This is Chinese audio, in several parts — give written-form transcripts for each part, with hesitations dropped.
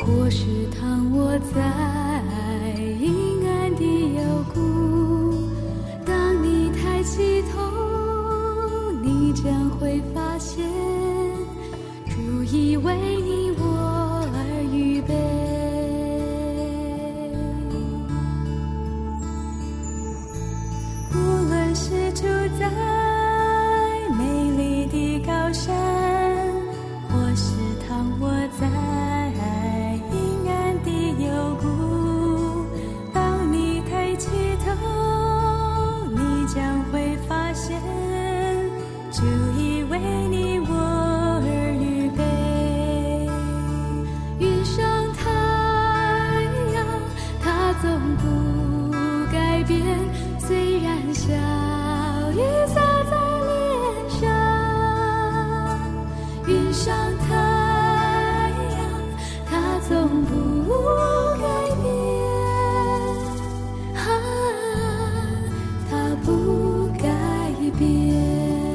或是躺卧在阴暗的幽谷，当你抬起头，你将会发现，主已为你我而预备。无论是住在美丽的高山，或是躺卧在阴暗的幽谷，当你抬起头，你将会发现，主已为你我而预备。云上太阳，它总不改变，虽然小雨洒在脸上。云上太阳，它总不改变，它不改变。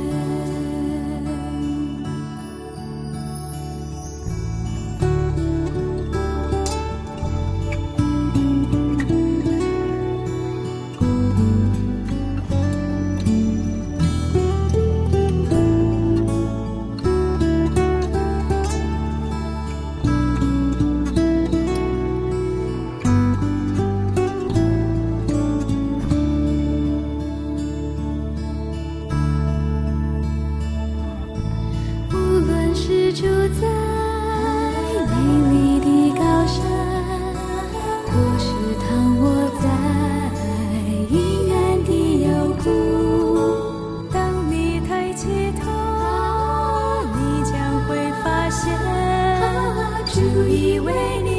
是住在美丽的高山，或是躺卧在阴暗的幽谷，当你抬起头，你将会发现，主已为你